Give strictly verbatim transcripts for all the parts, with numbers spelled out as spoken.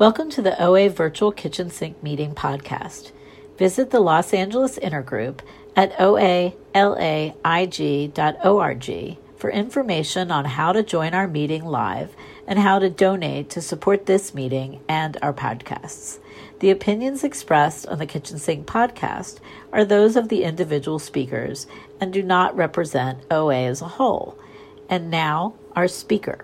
Welcome to the O A Virtual Kitchen Sink Meeting podcast. Visit the Los Angeles Intergroup at o a laig dot org for information on how to join our meeting live and how to donate to support this meeting and our podcasts. The opinions expressed on the Kitchen Sink podcast are those of the individual speakers and do not represent O A as a whole. And now, our speaker.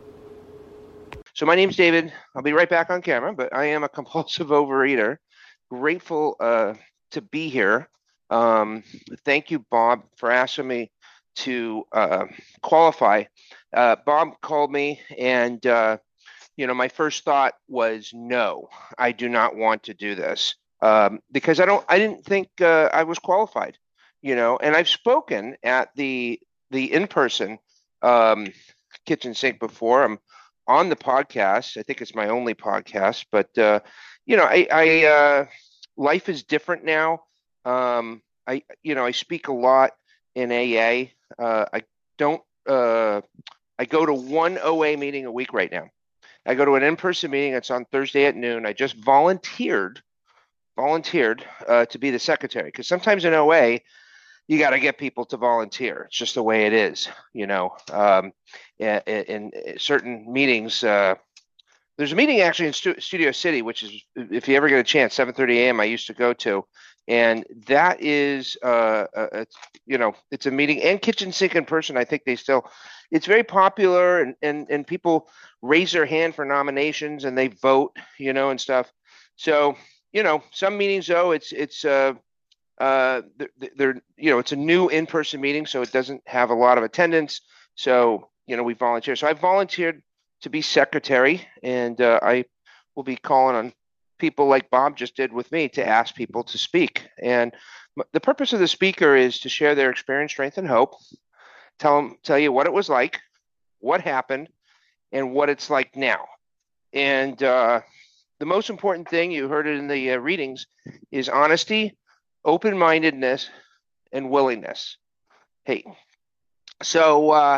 So my name's David. I'll be right back on camera, but I am a compulsive overeater. Grateful uh, to be here. Um, thank you, Bob, for asking me to uh, qualify. Uh, Bob called me and, uh, you know, my first thought was, no, I do not want to do this um, because I don't, I didn't think uh, I was qualified, you know, and I've spoken at the, the in-person um, kitchen sink before. I'm on the podcast. I think it's my only podcast, but, uh, you know, I, I uh, life is different now. Um, I, you know, I speak a lot in A A. Uh, I don't, uh, I go to one O A meeting a week right now. I go to an in-person meeting. It's on Thursday at noon. I just volunteered, volunteered uh, to be the secretary, because sometimes in O A, you got to get people to volunteer. It's just the way it is, you know. Um, in, in certain meetings, uh, there's a meeting actually in Stu- Studio City, which is, if you ever get a chance, seven thirty a.m. I used to go to, and that is, uh, a, you know, it's a meeting and kitchen sink in person. I think they still, it's very popular, and and and people raise their hand for nominations and they vote, you know, and stuff. So, you know, some meetings though, it's it's. Uh, Uh, they're, they're, you know, it's a new in-person meeting, so it doesn't have a lot of attendance. So, you know, we volunteer. So I volunteered to be secretary, and uh, I will be calling on people like Bob just did with me to ask people to speak. And the purpose of the speaker is to share their experience, strength, and hope. Tell them, tell you what it was like, what happened, and what it's like now. And uh, the most important thing, you heard it in the uh, readings, is honesty, open-mindedness, and willingness. Hey, so uh,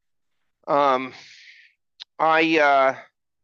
um, I uh,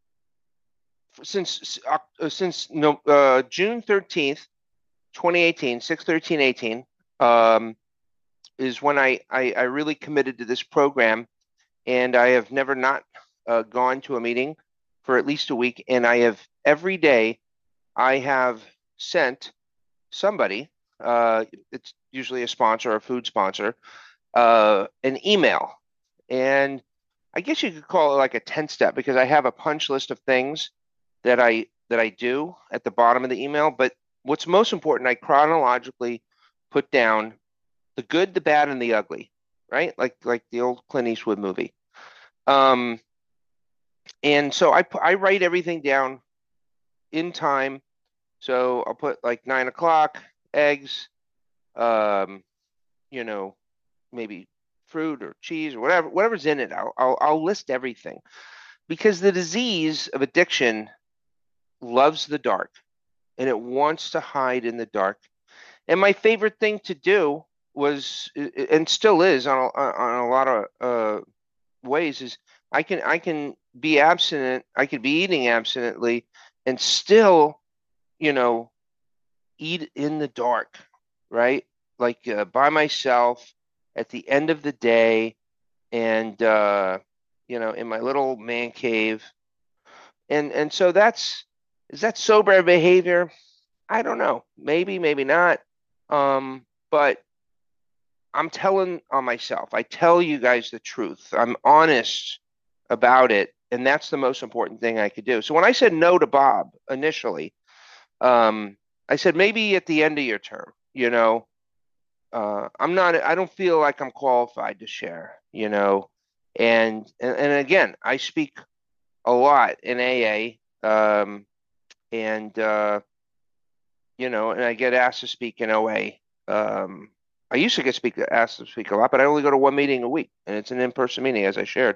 since uh, since no, uh, June thirteenth, twenty eighteen, six thirteen eighteen um, is when I, I I really committed to this program, and I have never not uh, gone to a meeting for at least a week, and I have every day I have sent somebody. Uh, it's usually a sponsor or a food sponsor, uh, an email. And I guess you could call it like a ten step, because I have a punch list of things that I that I do at the bottom of the email. But what's most important, I chronologically put down the good, the bad, and the ugly, right? Like like the old Clint Eastwood movie. Um, and so I I write everything down in time. So I'll put like nine o'clock, eggs, um, you know, maybe fruit or cheese or whatever, whatever's in it. I'll, I'll, I'll list everything, because the disease of addiction loves the dark, and it wants to hide in the dark. And my favorite thing to do was, and still is on a, on a lot of uh, ways, is I can, I can be abstinent. I could be eating abstinently and still, you know, eat in the dark, right? Like uh, by myself at the end of the day, and uh, you know, in my little man cave. And and so that's, is that sober behavior? I don't know. Maybe, maybe not. Um, but I'm telling on myself. I tell you guys the truth. I'm honest about it, and that's the most important thing I could do. So when I said no to Bob initially, um, I said, maybe at the end of your term, you know, uh, I'm not, I don't feel like I'm qualified to share, you know, and, and, and again, I speak a lot in A A, um, and, uh, you know, and I get asked to speak in O A. Um, I used to get speak, asked to speak a lot, but I only go to one meeting a week, and it's an in-person meeting, as I shared.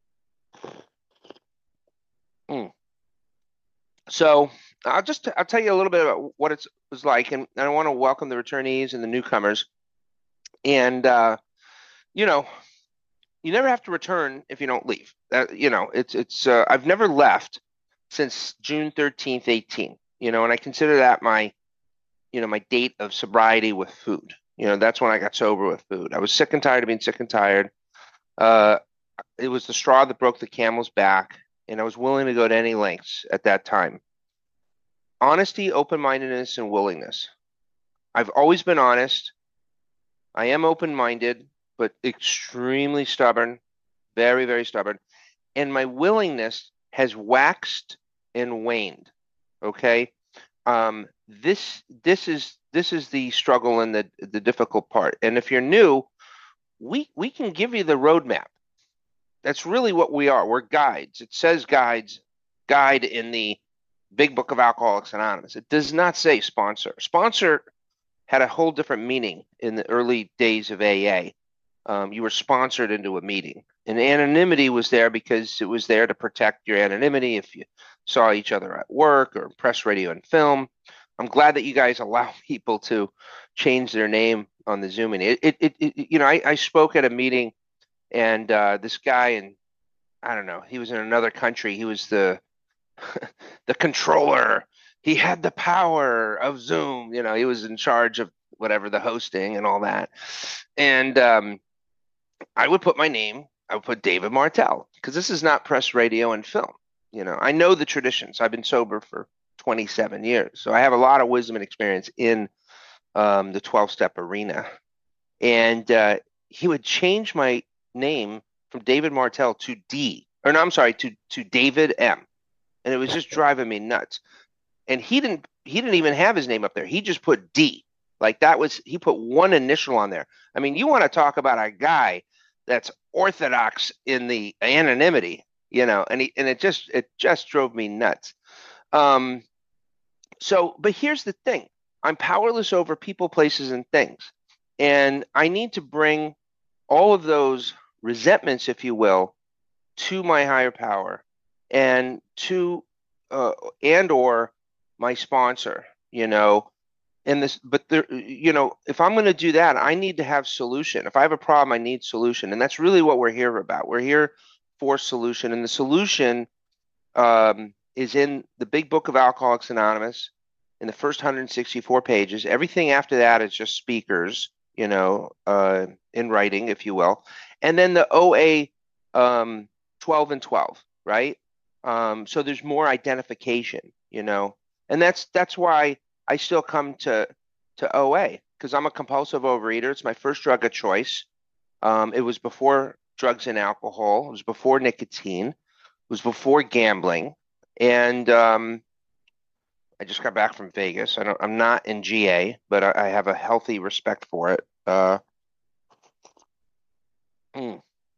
Mm. So I'll just, I'll tell you a little bit about what it was like, and I want to welcome the returnees and the newcomers. And, uh, you know, you never have to return if you don't leave. Uh, you know, it's, it's, uh, I've never left since June thirteenth, eighteen, you know, and I consider that my, you know, my date of sobriety with food. You know, that's when I got sober with food. I was sick and tired of being sick and tired. Uh, it was the straw that broke the camel's back, and I was willing to go to any lengths at that time. Honesty, open-mindedness, and willingness. I've always been honest. I am open-minded, but extremely stubborn, very, very stubborn. And my willingness has waxed and waned. Okay. Um, this this is this is the struggle and the the difficult part. And if you're new, we we can give you the roadmap. That's really what we are. We're guides. It says guides, guide in the Big Book of Alcoholics Anonymous. It does not say sponsor. Sponsor had a whole different meaning in the early days of A A. Um, you were sponsored into a meeting. And anonymity was there because it was there to protect your anonymity if you saw each other at work or press, radio, and film. I'm glad that you guys allow people to change their name on the Zoom meeting. It, it, it, you know, I, I spoke at a meeting, and uh, this guy, and I don't know, he was in another country. He was the the controller. He had the power of Zoom. You know, he was in charge of whatever, the hosting and all that. And um, I would put my name. I would put David Martell, because this is not press, radio, and film. You know, I know the traditions. I've been sober for twenty-seven years, so I have a lot of wisdom and experience in um, the twelve-step arena. And uh, he would change my name from David Martell to D, or no, I'm sorry, to to David M. And it was just driving me nuts. And he didn't he didn't even have his name up there. He just put D. Like that was, he put one initial on there. I mean, you want to talk about a guy that's orthodox in the anonymity, you know, and he, and it just, it just drove me nuts. Um, so, but here's the thing. I'm powerless over people, places, and things. And I need to bring all of those resentments, if you will, to my higher power and to, uh, and or my sponsor, you know, and this, but there, you know, if I'm going to do that, I need to have solution. If I have a problem, I need solution. And that's really what we're here about. We're here for solution. And the solution um, is in the Big Book of Alcoholics Anonymous in the first one hundred sixty-four pages. Everything after that is just speakers, you know, uh, in writing, if you will. And then the O A um, twelve and twelve, right? Um, so there's more identification, you know, and that's, that's why I still come to, to O A, because I'm a compulsive overeater. It's my first drug of choice. Um, it was before drugs and alcohol. It was before nicotine. It was before gambling. And um, I just got back from Vegas. I don't, I'm not in G A, but I, I have a healthy respect for it. Uh, mm.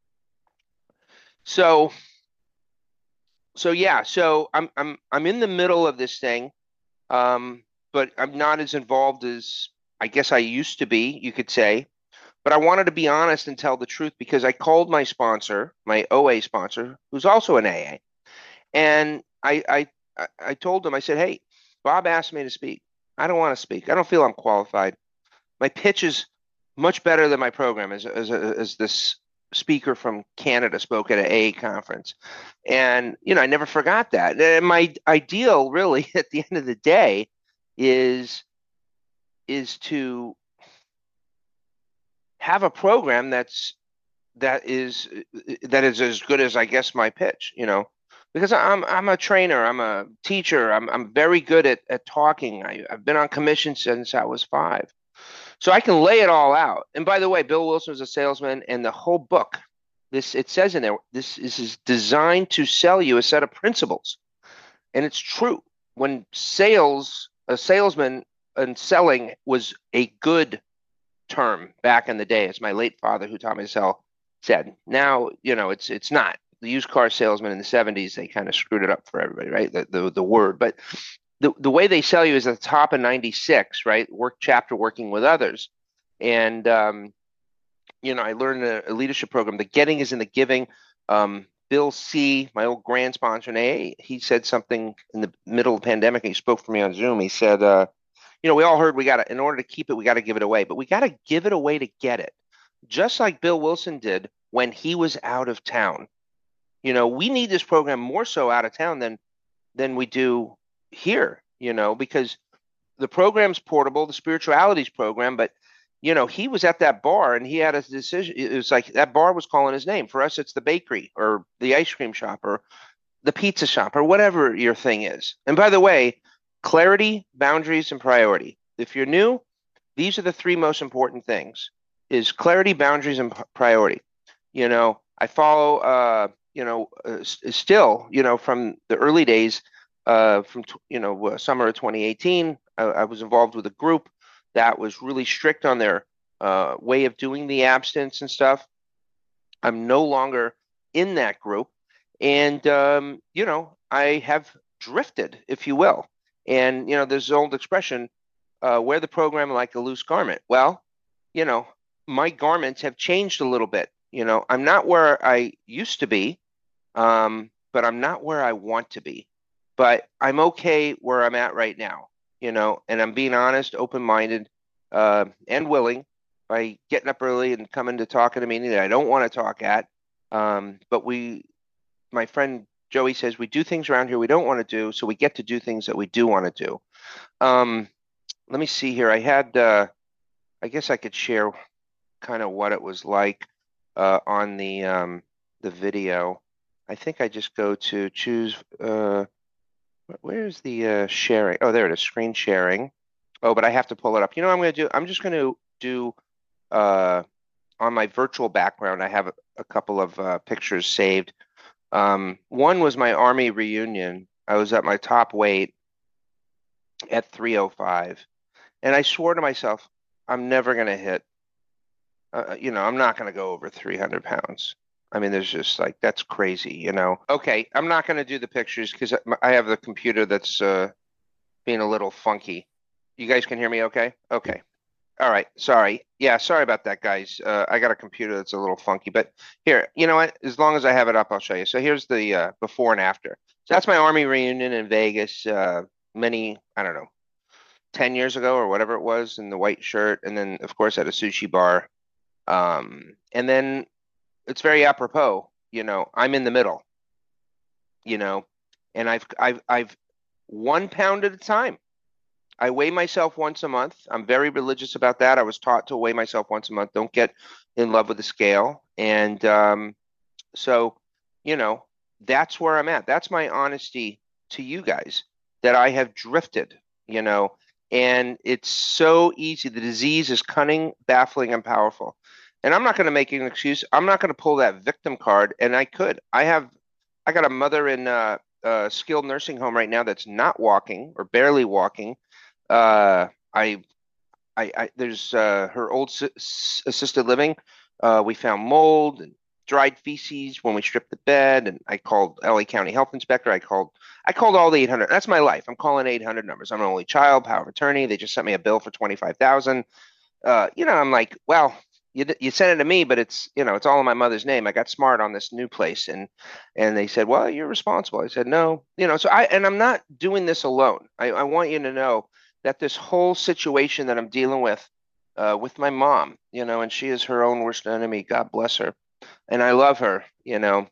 So, so yeah, so I'm I'm I'm in the middle of this thing. Um, but I'm not as involved as I guess I used to be, you could say. But I wanted to be honest and tell the truth, because I called my sponsor, my O A sponsor, who's also an A A, and I I I told him, I said, hey, Bob asked me to speak. I don't want to speak. I don't feel I'm qualified. My pitch is much better than my program, as as as this speaker from Canada spoke at an A A conference. And, you know, I never forgot that. And my ideal really at the end of the day is, is to have a program that's, that is, that is as good as, I guess, my pitch, you know, because I'm, I'm a trainer, I'm a teacher, I'm, I'm very good at, at talking. I, I've been on commission since I was five. So I can lay it all out. And by the way, Bill Wilson was a salesman, and the whole book, this it says in there, this, this is designed to sell you a set of principles. And it's true. When sales, a salesman and selling was a good term back in the day, as my late father, who taught me to sell, said. Now, you know, it's it's not. The used car salesman in the seventies, they kind of screwed it up for everybody, right? The the, the word. But The, the way they sell you is at the top of ninety-six, right? Work chapter, working with others. And, um, you know, I learned a, a leadership program. The getting is in the giving. Um, Bill C., my old grand sponsor in A A, he said something in the middle of the pandemic. And he spoke for me on Zoom. He said, uh, you know, we all heard we got to, in order to keep it, we got to give it away. But we got to give it away to get it. Just like Bill Wilson did when he was out of town. You know, we need this program more so out of town than than we do here, you know, because the program's portable, the spiritualities program, but you know, he was at that bar and he had a decision. It was like that bar was calling his name. For us, it's the bakery or the ice cream shop or the pizza shop or whatever your thing is. And by the way, clarity, boundaries, and priority. If you're new, these are the three most important things: is clarity, boundaries, and priority. You know, I follow, uh, you know, uh, still, you know, from the early days, uh, from, you know, uh, summer of twenty eighteen, I, I was involved with a group that was really strict on their uh, way of doing the abstinence and stuff. I'm no longer in that group. And, um, you know, I have drifted, if you will. And, you know, there's an old expression, uh, wear the program like a loose garment. Well, you know, my garments have changed a little bit. You know, I'm not where I used to be, um, but I'm not where I want to be. But I'm okay where I'm at right now, you know, and I'm being honest, open-minded, uh, and willing by getting up early and coming to talk at a meeting that I don't want to talk at. Um, but we, my friend Joey says, we do things around here we don't want to do, so we get to do things that we do want to do. Um, let me see here. I had, uh, I guess I could share kind of what it was like uh, on the um, the video. I think I just go to choose. Uh, where's the uh, sharing? Oh, there it is. Screen sharing. Oh, but I have to pull it up. You know what I'm going to do? I'm just going to do uh, on my virtual background. I have a, a couple of uh, pictures saved. Um, one was my Army reunion. I was at my top weight at three oh five. And I swore to myself, I'm never going to hit, uh, you know, I'm not going to go over three hundred pounds. I mean, there's just like, that's crazy, you know. Okay, I'm not going to do the pictures because I have the computer that's uh, being a little funky. You guys can hear me okay? Okay. All right. Sorry. Yeah, sorry about that, guys. Uh, I got a computer that's a little funky, but here, you know what? As long as I have it up, I'll show you. So here's the uh, before and after. So that's my Army reunion in Vegas, uh, many, I don't know, ten years ago or whatever it was, in the white shirt. And then, of course, at a sushi bar. Um, and then it's very apropos, you know, I'm in the middle, you know, and I've, I've, I've one pound at a time. I weigh myself once a month. I'm very religious about that. I was taught to weigh myself once a month. Don't get in love with the scale. And um, so, you know, that's where I'm at. That's my honesty to you guys, that I have drifted, you know, and it's so easy. The disease is cunning, baffling, and powerful. And I'm not going to make an excuse. I'm not going to pull that victim card. And I could. I have, I got a mother in a, a skilled nursing home right now that's not walking or barely walking. Uh, I, I, I, there's uh, her old s- assisted living. Uh, we found mold and dried feces when we stripped the bed, and I called L A County Health Inspector. I called, I called all the eight hundred. That's my life. I'm calling eight hundred numbers. I'm an only child, power of attorney. They just sent me a bill for twenty-five thousand. Uh, you know, I'm like, well, you you sent it to me, but it's, you know, it's all in my mother's name. I got smart on this new place, and and they said, well, you're responsible. I said, no, you know. So I and I'm not doing this alone. I, I want you to know that this whole situation that I'm dealing with, uh, with my mom, you know, and she is her own worst enemy. God bless her, and I love her, you know.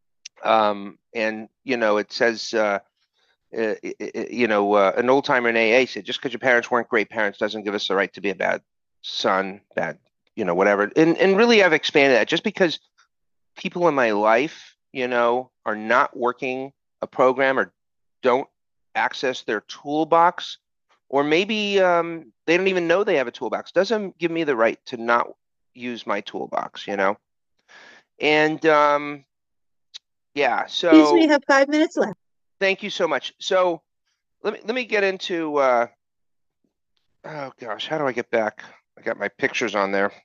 Um, and you know, it says, uh, uh, you know, uh, an old timer in A A said, just because your parents weren't great parents doesn't give us the right to be a bad son, bad, you know, whatever. And and really, I've expanded that. Just because people in my life, you know, are not working a program or don't access their toolbox, or maybe um, they don't even know they have a toolbox, doesn't give me the right to not use my toolbox, you know? And um, yeah, so. Excuse me, you have five minutes left. Thank you so much. So let me let me get into, uh, oh gosh, how do I get back? I got my pictures on there.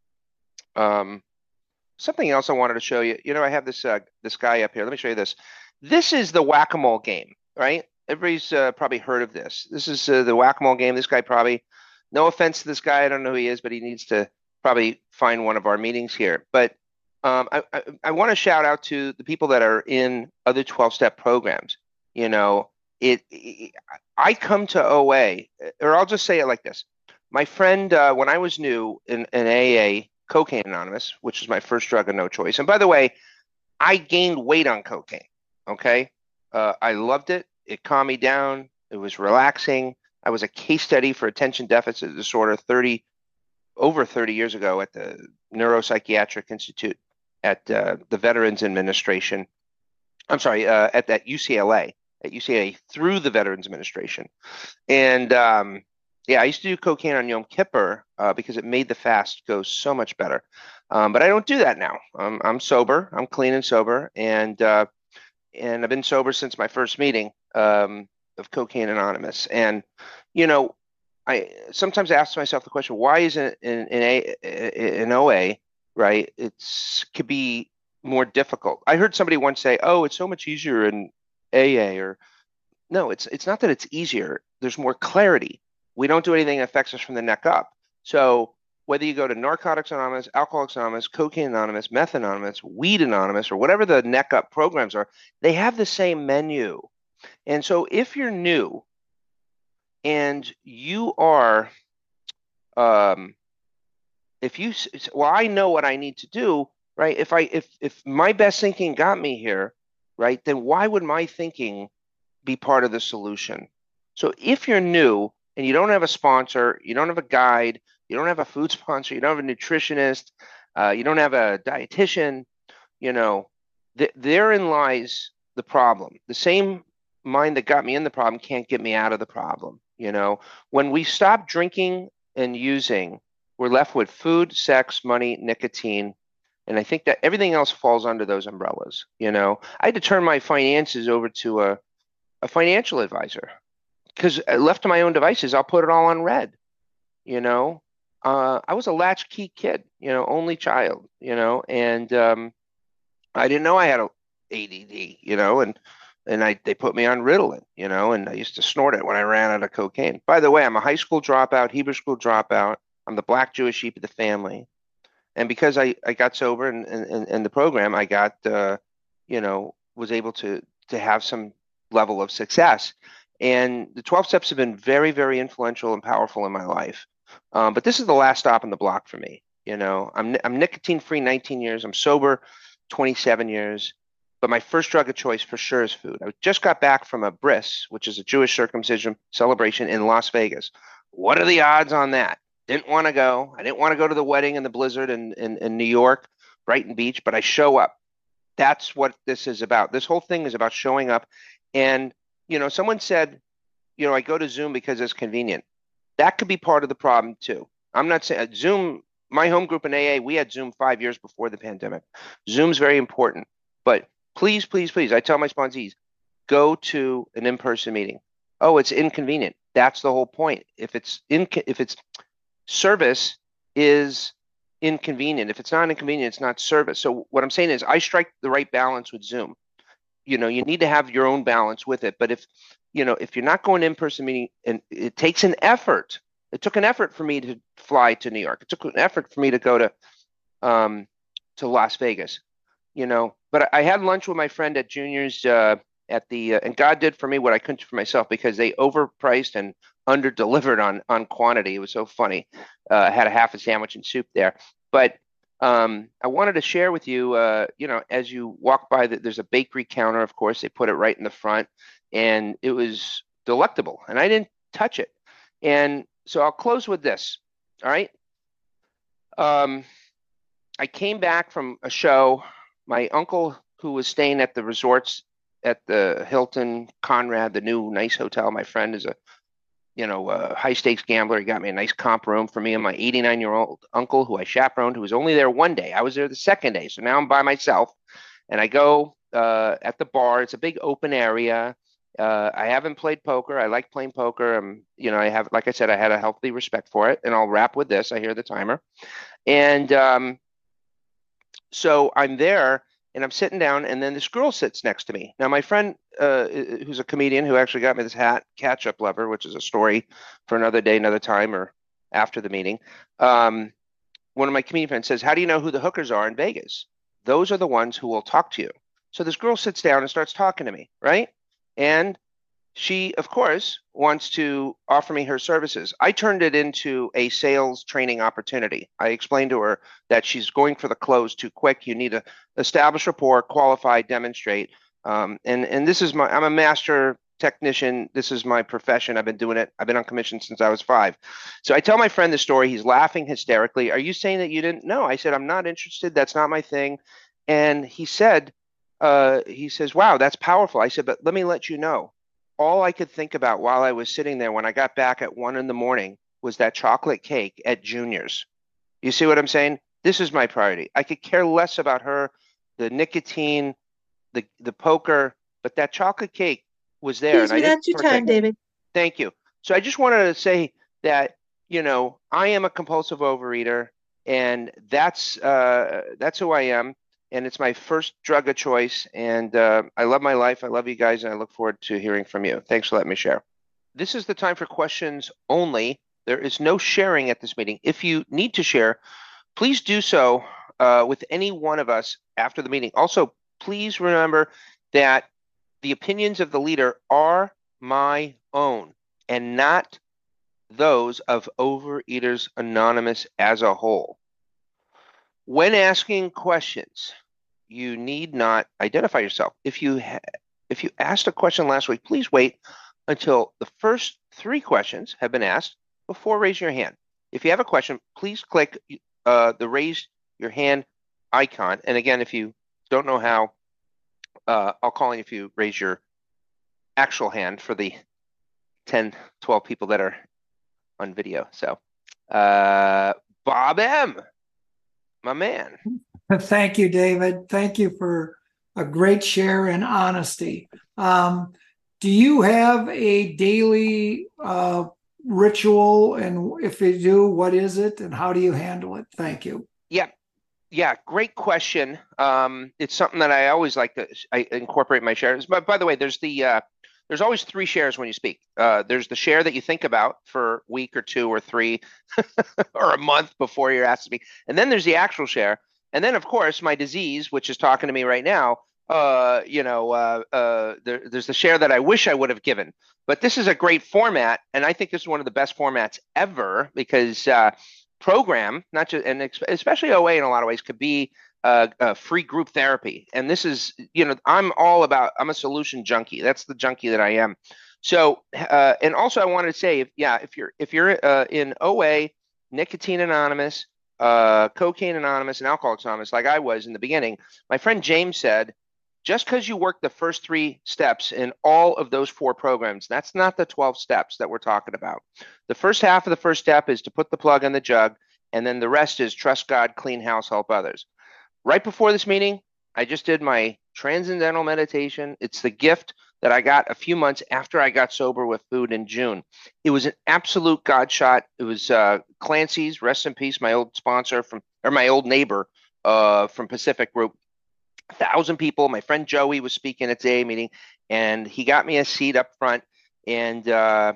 Um, something else I wanted to show you. You know, I have this uh, this guy up here. Let me show you this. This is the whack-a-mole game, right? Everybody's uh, probably heard of this. This is uh, the whack-a-mole game. This guy probably, no offense to this guy, I don't know who he is, but he needs to probably find one of our meetings here. But um, I, I, I want to shout out to the people that are in other twelve-step programs. You know, it, it. I come to O A, or I'll just say it like this. My friend, uh, when I was new in, in A A, Cocaine Anonymous, which was my first drug of no choice. And by the way, I gained weight on cocaine. Okay, uh, I loved it. it calmed me down. It was relaxing. I was a case study for attention deficit disorder thirty over thirty years ago at the Neuropsychiatric Institute at uh, the Veterans Administration. I'm sorry, uh, at that U C L A, at U C L A through the Veterans Administration. And um, yeah, I used to do cocaine on Yom Kippur uh, because it made the fast go so much better. Um, but I don't do that now. I'm, I'm sober. I'm clean and sober. And uh, and I've been sober since my first meeting um, of Cocaine Anonymous. And, you know, I sometimes ask myself the question, why isn't in, in, a, in O A, right, it's could be more difficult. I heard somebody once say, oh, it's so much easier in A A, or no, it's it's not that it's easier. There's more clarity. We don't do anything that affects us from the neck up. So whether you go to Narcotics Anonymous, Alcoholics Anonymous, Cocaine Anonymous, Meth Anonymous, Weed Anonymous, or whatever the neck up programs are, they have the same menu. And so if you're new and you are, um, if you, well, I know what I need to do, right? If I, if, if my best thinking got me here, right, then why would my thinking be part of the solution? So if you're new and you don't have a sponsor, you don't have a guide, you don't have a food sponsor, you don't have a nutritionist, uh, you don't have a dietitian, you know, th- therein lies the problem. The same mind that got me in the problem can't get me out of the problem. You know, when we stop drinking and using, we're left with food, sex, money, nicotine. And I think that everything else falls under those umbrellas. You know, I had to turn my finances over to a, a financial advisor because left to my own devices, I'll put it all on red. You know, uh, I was a latchkey kid, you know, only child, you know, and um, I didn't know I had a A D D, you know, and and I they put me on Ritalin, you know, and I used to snort it when I ran out of cocaine. By the way, I'm a high school dropout, Hebrew school dropout. I'm the black Jewish sheep of the family. And because I, I got sober and in, in, in the program, I got, uh, you know, was able to to have some level of success. And the twelve steps have been very, very influential and powerful in my life. Um, but this is the last stop on the block for me. You know, I'm I'm nicotine free nineteen years. I'm sober twenty-seven years. But my first drug of choice for sure is food. I just got back from a bris, which is a Jewish circumcision celebration in Las Vegas. What are the odds on that? Didn't want to go. I didn't want to go to the wedding in the blizzard in, in, in New York, Brighton Beach, but I show up. That's what this is about. This whole thing is about showing up. And, you know, someone said, you know, I go to Zoom because it's convenient. That could be part of the problem too. I'm not saying Zoom, my home group in A A, we had Zoom five years before the pandemic. Zoom's very important, but please, please, please, I tell my sponsees, go to an in-person meeting. Oh, it's inconvenient. That's the whole point. If it's in, if it's service is inconvenient. If it's not inconvenient, it's not service. So what I'm saying is I strike the right balance with Zoom. You know, you need to have your own balance with it. But if, you know, if you're not going in-person meeting, and it takes an effort, it took an effort for me to fly to New York. It took an effort for me to go to, um, to Las Vegas, you know, but I had lunch with my friend at Junior's, uh, at the, uh, and God did for me what I couldn't do for myself because they overpriced and under delivered on on quantity. It was so funny. Uh, I had a half a sandwich and soup there. But um, I wanted to share with you, uh, you know, as you walk by, the, there's a bakery counter, of course, they put it right in the front, and it was delectable, and I didn't touch it. And so I'll close with this, all right? Um, I came back from a show. My uncle, who was staying at the resorts at the Hilton Conrad, the new nice hotel, my friend is a you know, a high stakes gambler. He got me a nice comp room for me and my eighty-nine year old uncle who I chaperoned, who was only there one day. I was there the second day. So now I'm by myself and I go uh, at the bar. It's a big open area. Uh, I haven't played poker. I like playing poker. I'm, you know, I have, like I said, I had a healthy respect for it. And I'll wrap with this. I hear the timer. And um, so I'm there and I'm sitting down, and then this girl sits next to me. Now, my friend, uh, who's a comedian who actually got me this hat, Catch-Up Lover, which is a story for another day, another time, or after the meeting. Um, one of my comedian friends says, how do you know who the hookers are in Vegas? Those are the ones who will talk to you. So this girl sits down and starts talking to me, right? And she, of course, wants to offer me her services. I turned it into a sales training opportunity. I explained to her that she's going for the close too quick. You need to establish rapport, qualify, demonstrate. Um, and, and this is my, I'm a master technician. This is my profession. I've been doing it. I've been on commission since I was five. So I tell my friend the story. He's laughing hysterically. Are you saying that you didn't know? I said, I'm not interested. That's not my thing. And he said, uh, he says, wow, that's powerful. I said, but let me let you know. All I could think about while I was sitting there when I got back at one in the morning was that chocolate cake at Junior's. You see what I'm saying? This is my priority. I could care less about her, the nicotine, the the poker, but that chocolate cake was there. Please, and I didn't that's your partake. time, David. Thank you. So I just wanted to say that, you know, I am a compulsive overeater, and that's uh, that's who I am. And it's my first drug of choice. And uh, I love my life. I love you guys. And I look forward to hearing from you. Thanks for letting me share. This is the time for questions only. There is no sharing at this meeting. If you need to share, please do so uh, with any one of us after the meeting. Also, please remember that the opinions of the leader are my own and not those of Overeaters Anonymous as a whole. When asking questions, you need not identify yourself. If you ha- if you asked a question last week, please wait until the first three questions have been asked before raising your hand. If you have a question, please click uh, the raise your hand icon. And again, if you don't know how, uh, I'll call in if you raise your actual hand for the ten, twelve people that are on video. So, uh, Bob M., my man. Thank you, David. Thank you for a great share and honesty. Um, do you have a daily uh, ritual? And if you do, what is it and how do you handle it? Thank you. Yeah. Yeah, great question. Um, it's something that I always like to I incorporate in my shares. But by the way, there's the uh, there's always three shares when you speak. Uh, there's the share that you think about for a week or two or three or a month before you're asked to speak. And then there's the actual share. And then, of course, my disease, which is talking to me right now, uh, you know, uh, uh, there, there's the share that I wish I would have given. But this is a great format. And I think this is one of the best formats ever because uh, program, not just, and especially O A in a lot of ways, could be uh, a free group therapy. And this is, you know, I'm all about, I'm a solution junkie. That's the junkie that I am. So, uh, and also I wanted to say, if, yeah, if you're, if you're uh, in O A, Nicotine Anonymous, uh, Cocaine Anonymous, and Alcoholics Anonymous, like I was in the beginning, my friend James said, just because you work the first three steps in all of those four programs, that's not the twelve steps that we're talking about. The first half of the first step is to put the plug in the jug, and then the rest is trust God, clean house, help others. Right before this meeting, I just did my transcendental meditation. It's the gift that I got a few months after I got sober with food in June. It was an absolute God shot. It was uh, Clancy's, rest in peace, my old sponsor from, or my old neighbor uh, from Pacific Group. A thousand people. My friend Joey was speaking at the A A meeting, and he got me a seat up front. And uh,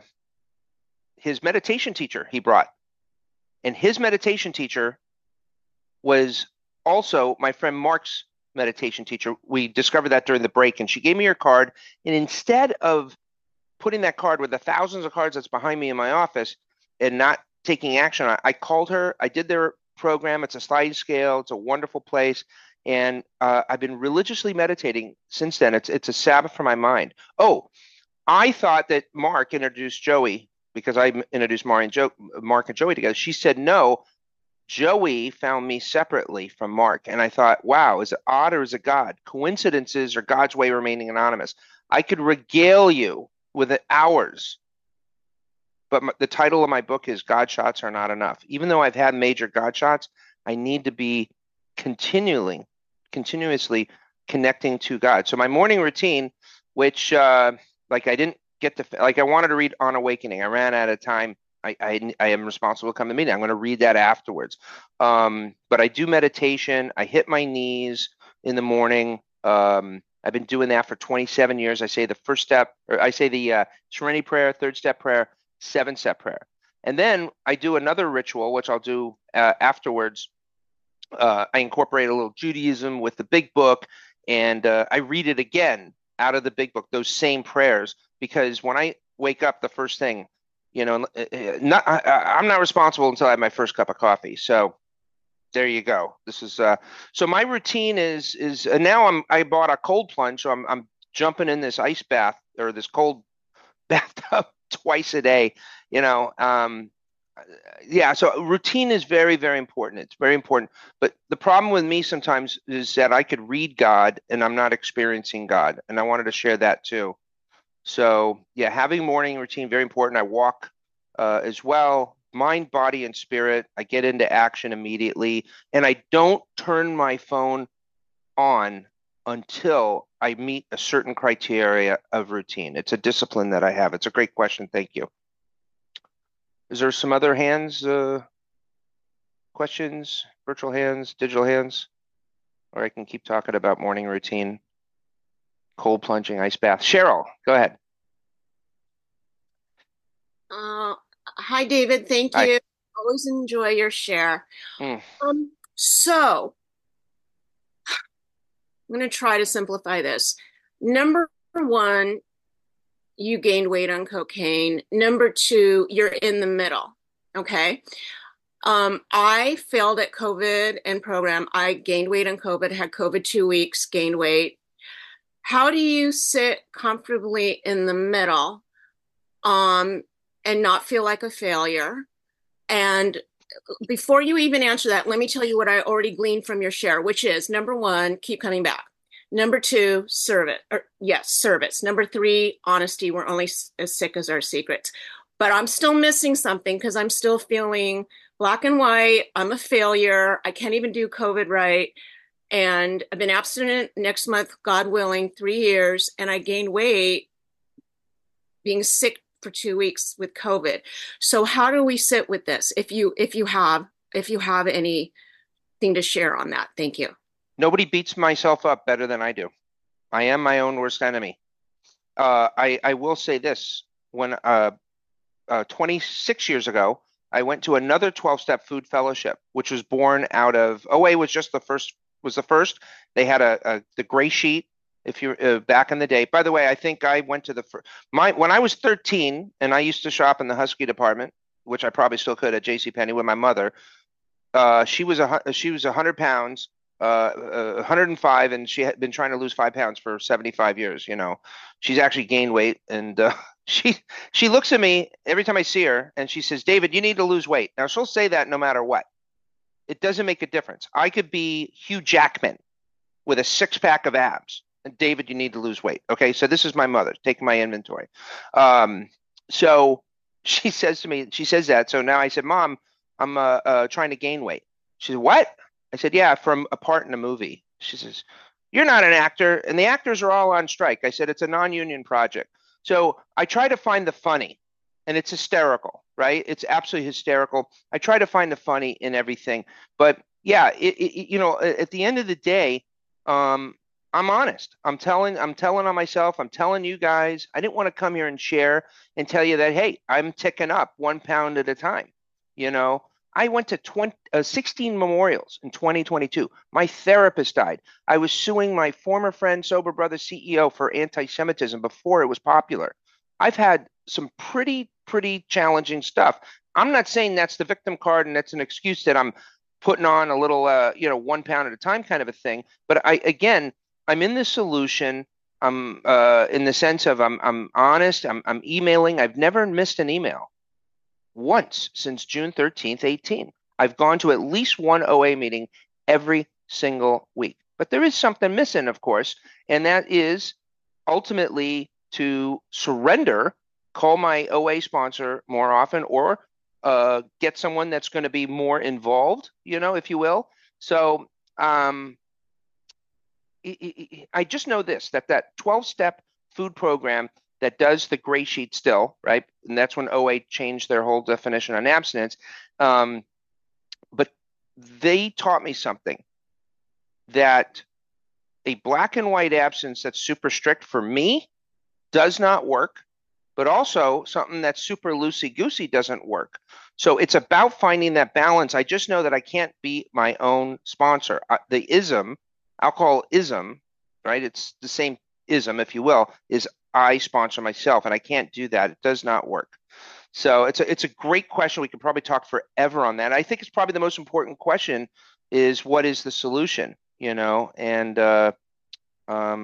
his meditation teacher he brought, and his meditation teacher was also my friend Mark's meditation teacher. We discovered that during the break, and she gave me her card. And instead of putting that card with the thousands of cards that's behind me in my office and not taking action on it, I called her. I did their program. It's a sliding scale. It's a wonderful place. And uh, I've been religiously meditating since then. It's it's a Sabbath for my mind. Oh, I thought that Mark introduced Joey because I introduced Mark and, jo- Mark and Joey together. She said, no, Joey found me separately from Mark. And I thought, wow, is it odd or is it God? Coincidences or God's way remaining anonymous? I could regale you with it hours. But my, the title of my book is God Shots Are Not Enough. Even though I've had major God shots, I need to be continually, continuously connecting to God. So my morning routine, which uh, like I didn't get to, like I wanted to read On Awakening. I ran out of time. I, I, I am responsible to come to the meeting. I'm going to read that afterwards. Um, but I do meditation. I hit my knees in the morning. Um, I've been doing that for twenty-seven years. I say the first step, or I say the uh, Serenity Prayer, third step prayer, seven step prayer. And then I do another ritual, which I'll do uh, afterwards. Uh, I incorporate a little Judaism with the big book, and uh, I read it again out of the big book, those same prayers, because when I wake up, the first thing, you know, not, I, I'm not responsible until I have my first cup of coffee. So there you go. This is uh, so my routine is is uh, now I'm I bought a cold plunge, so I'm I'm jumping in this ice bath or this cold bathtub twice a day, you know. Um, yeah, so routine is very, very important. It's very important. But the problem with me sometimes is that I could read God and I'm not experiencing God. And I wanted to share that too. So yeah, having morning routine, very important. I walk uh, as well, mind, body, and spirit. I get into action immediately. And I don't turn my phone on until I meet a certain criteria of routine. It's a discipline that I have. It's a great question. Thank you. Is there some other hands, uh, questions, virtual hands, digital hands? Or I can keep talking about morning routine, cold plunging, ice bath. Cheryl, go ahead. Uh, hi, David. Thank Hi. you. Always enjoy your share. Mm. Um, so I'm going to try to simplify this. Number one, you gained weight on cocaine. Number two, you're in the middle. Okay. Um, I failed at COVID and program. I gained weight on COVID, had COVID two weeks, gained weight. How do you sit comfortably in the middle, um, and not feel like a failure? And before you even answer that, let me tell you what I already gleaned from your share, which is number one, keep coming back. Number two, service. Or yes, service. Number three, honesty. We're only as sick as our secrets. But I'm still missing something because I'm still feeling black and white. I'm a failure. I can't even do COVID right. And I've been abstinent next month, God willing, three years, and I gained weight being sick for two weeks with COVID. So how do we sit with this? If you if you have if you have anything to share on that, thank you. Nobody beats myself up better than I do. I am my own worst enemy. Uh, I I will say this: when uh, uh, twenty-six years ago, I went to another twelve-step food fellowship, which was born out of O A was just the first was the first. They had a, a the gray sheet. If you're uh, back in the day, by the way, I think I went to the first, my when I was thirteen and I used to shop in the Husky department, which I probably still could at JCPenney with my mother. Uh, she was a she was a hundred pounds, uh, one hundred five, and she had been trying to lose five pounds for seventy-five years. You know, she's actually gained weight, and uh, she she looks at me every time I see her, and she says, "David, you need to lose weight." Now she'll say that no matter what. It doesn't make a difference. I could be Hugh Jackman with a six pack of abs. David, you need to lose weight. Okay, so this is my mother taking my inventory. Um, so she says to me, she says that. So now I said, Mom, I'm uh, uh, trying to gain weight. She said, what? I said, yeah, from a part in a movie. She says, you're not an actor, and the actors are all on strike. I said, it's a non-union project. So I try to find the funny, and it's hysterical, right? It's absolutely hysterical. I try to find the funny in everything. But yeah, it, it, you know, at the end of the day, um, I'm honest. I'm telling I'm telling on myself. I'm telling you guys. I didn't want to come here and share and tell you that, hey, I'm ticking up one pound at a time. You know, I went to twenty, uh, sixteen memorials in twenty twenty-two. My therapist died. I was suing my former friend, Sober Brothers C E O, for anti-Semitism before it was popular. I've had some pretty, pretty challenging stuff. I'm not saying that's the victim card and that's an excuse that I'm putting on a little, uh, you know, one pound at a time kind of a thing. But I, again, I'm in the solution. I'm uh, in the sense of I'm I'm honest. I'm I'm emailing. I've never missed an email once since June thirteenth, eighteen. I've gone to at least one O A meeting every single week. But there is something missing, of course, and that is ultimately to surrender, call my O A sponsor more often, or uh, get someone that's going to be more involved, you know, if you will. So um, I just know this, that that twelve-step food program that does the gray sheet still, right? And that's when O A changed their whole definition on abstinence. Um, but they taught me something, that a black and white abstinence that's super strict for me does not work, but also something that's super loosey-goosey doesn't work. So it's about finding that balance. I just know that I can't be my own sponsor. Uh, the ism, alcoholism, right? It's the same ism, if you will, is I sponsor myself, and I can't do that. It does not work. So it's a, it's a great question. We could probably talk forever on that. I think it's probably the most important question is, what is the solution, you know? And uh, um,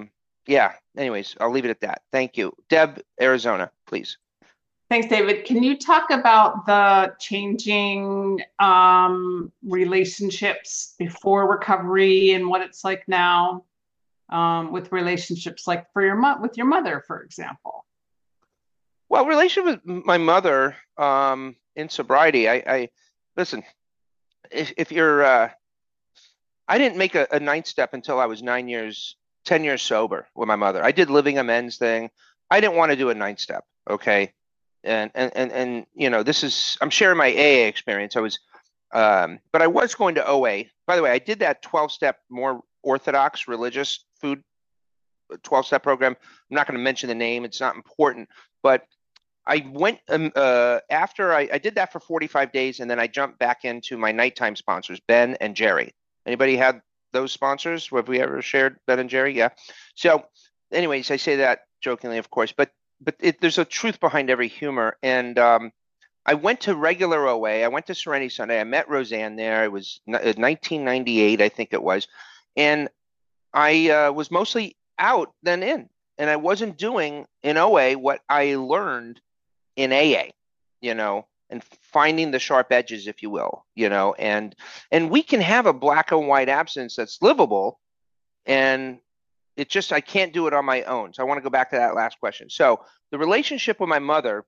yeah. Anyways, I'll leave it at that. Thank you. Deb, Arizona, please. Thanks, David. Can you talk about the changing um, relationships before recovery and what it's like now um, with relationships, like for your mo- with your mother, for example? Well, relationship with my mother um, in sobriety, I, I listen. If, if you're, uh, I didn't make a, a ninth step until I was nine years, ten years sober with my mother. I did living amends thing. I didn't want to do a ninth step. Okay. And, and, and, and, you know, this is, I'm sharing my A A experience. I was, um, but I was going to O A. By the way, I did that twelve step, more orthodox religious food twelve step program. I'm not going to mention the name. It's not important, but I went um, uh, after I, I did that for forty-five days, and then I jumped back into my nighttime sponsors, Ben and Jerry. Anybody had those sponsors? Have we ever shared Ben and Jerry? Yeah. So, anyways, I say that jokingly, of course, but but it, there's a truth behind every humor. And um, I went to regular O A. I went to Serenity Sunday. I met Roseanne there. It was nineteen ninety-eight, I think it was, and I uh, was mostly out than in, and I wasn't doing in O A what I learned in A A, you know, and finding the sharp edges, if you will, you know, and and we can have a black and white absence that's livable, and it just I can't do it on my own. So I want to go back to that last question. So the relationship with my mother,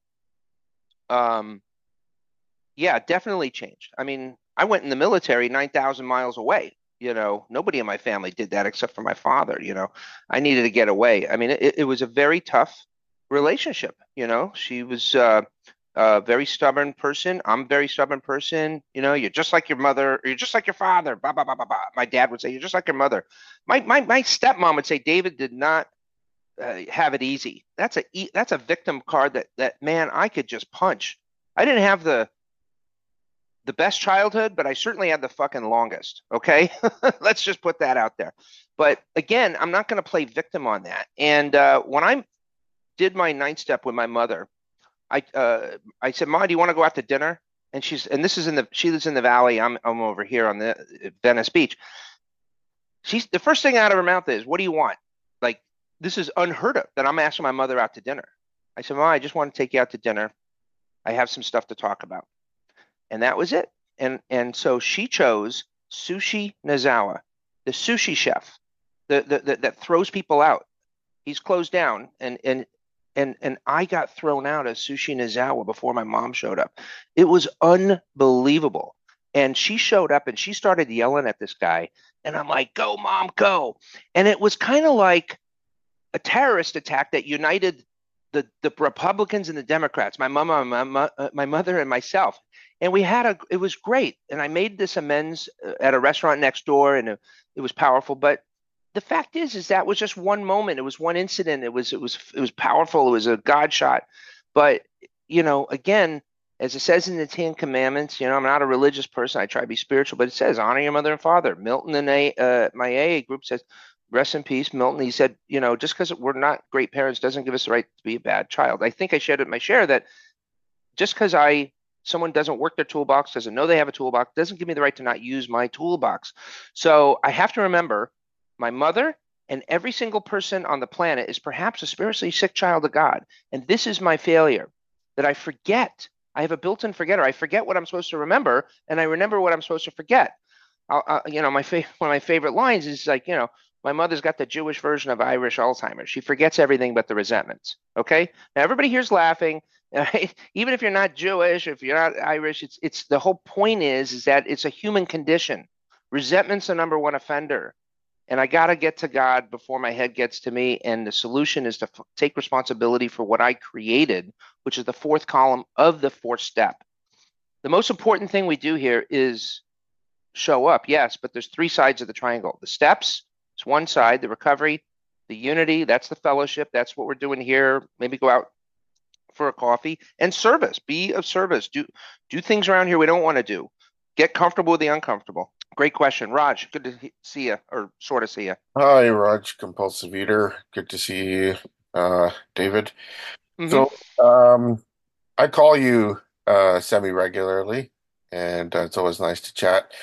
um, yeah, definitely changed. I mean, I went in the military nine thousand miles away. You know, nobody in my family did that except for my father. You know, I needed to get away. I mean, it, it was a very tough relationship. You know, she was uh, a very stubborn person. I'm a very stubborn person. You know, you're just like your mother, or you're just like your father. Blah, blah, blah, blah, blah. My dad would say, you're just like your mother. My my my stepmom would say, David did not uh, have it easy. That's a e- that's a victim card that that man I could just punch. I didn't have the the best childhood, but I certainly had the fucking longest. Okay. Let's just put that out there. But again, I'm not going to play victim on that. And uh, when I did my ninth step with my mother, I uh, I said, "Ma, do you want to go out to dinner?" And she's and this is in the she lives in the valley. I'm I'm over here on the Venice Beach. She's the first thing out of her mouth is, "What do you want?" Like this is unheard of that I'm asking my mother out to dinner. I said, "Ma, I just want to take you out to dinner. I have some stuff to talk about." And that was it. And and so she chose Sushi Nozawa, the sushi chef, the, the, the that throws people out. He's closed down, and and and and I got thrown out as Sushi Nozawa before my mom showed up. It was unbelievable. And she showed up and she started yelling at this guy, and I'm like, "Go, mom, go!" And it was kind of like a terrorist attack that united the the Republicans and the Democrats, my mama, my, my mother, and myself. And we had a, it was great. And I made this amends at a restaurant next door, and it, it was powerful. But the fact is, is that was just one moment. It was one incident. It was, it was, it was powerful. It was a God shot. But you know, again, as it says in the Ten Commandments, you know, I'm not a religious person. I try to be spiritual, but it says honor your mother and father. Milton and a, uh, my A A group says, rest in peace, Milton. He said, you know, just because we're not great parents doesn't give us the right to be a bad child. I think I shared it in my share that just because I someone doesn't work their toolbox, doesn't know they have a toolbox, doesn't give me the right to not use my toolbox. So I have to remember my mother and every single person on the planet is perhaps a spiritually sick child of God. And this is my failure, that I forget. I have a built-in forgetter. I forget what I'm supposed to remember, and I remember what I'm supposed to forget. I'll, uh, you know, my fa- one of my favorite lines is like, you know, my mother's got the Jewish version of Irish Alzheimer's. She forgets everything but the resentments. Okay. Now everybody here's laughing. Right? Even if you're not Jewish, if you're not Irish, it's it's the whole point is is that it's a human condition. Resentment's the number one offender, and I got to get to God before my head gets to me. And the solution is to f- take responsibility for what I created, which is the fourth column of the fourth step. The most important thing we do here is show up, yes, but there's three sides of the triangle. The steps, it's one side, the recovery, the unity, that's the fellowship, that's what we're doing here. Maybe go out for a coffee, and service. Be of service. Do do things around here we don't want to do. Get comfortable with the uncomfortable. Great question, Raj. Good to see you, or sort of see you. Hi, Raj, compulsive eater. Good to see you, uh, David. Mm-hmm. So, um, I call you uh, semi-regularly, and uh, it's always nice to chat.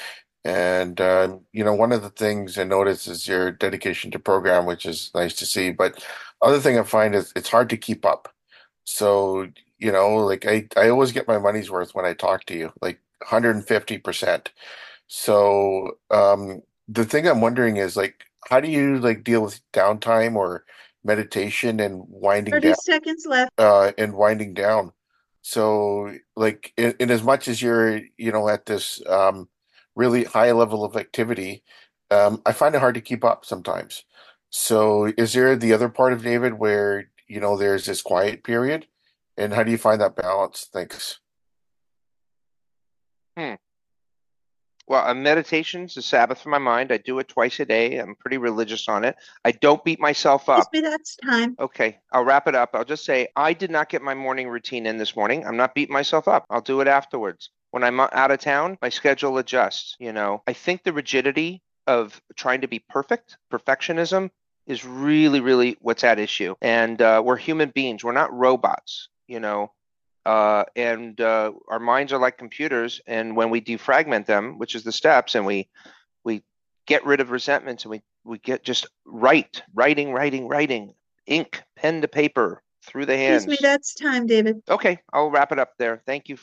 And uh, you know, one of the things I notice is your dedication to program, which is nice to see. But other thing I find is it's hard to keep up. So, you know, like I, I always get my money's worth when I talk to you, like one hundred fifty percent. So, um, the thing I'm wondering is like, how do you like deal with downtime or meditation and winding thirty down, seconds left. uh, and winding down? So, like, in, in as much as you're, you know, at this um, really high level of activity, um, I find it hard to keep up sometimes. So, is there the other part of David where, you know, there's this quiet period? And how do you find that balance? Thanks. Hmm. Well, uh, meditation's a Sabbath for my mind. I do it twice a day. I'm pretty religious on it. I don't beat myself Excuse up. me, that's time. Okay, I'll wrap it up. I'll just say I did not get my morning routine in this morning. I'm not beating myself up. I'll do it afterwards. When I'm out of town, my schedule adjusts. You know, I think the rigidity of trying to be perfect, perfectionism, is really, really what's at issue. And uh, we're human beings. We're not robots. You know, uh, and uh, our minds are like computers. And when we defragment them, which is the steps, and we we get rid of resentments, and we we get just write, writing, writing, writing, ink, pen to paper, through the Excuse me, hands. that's time, David. Okay, I'll wrap it up there. Thank you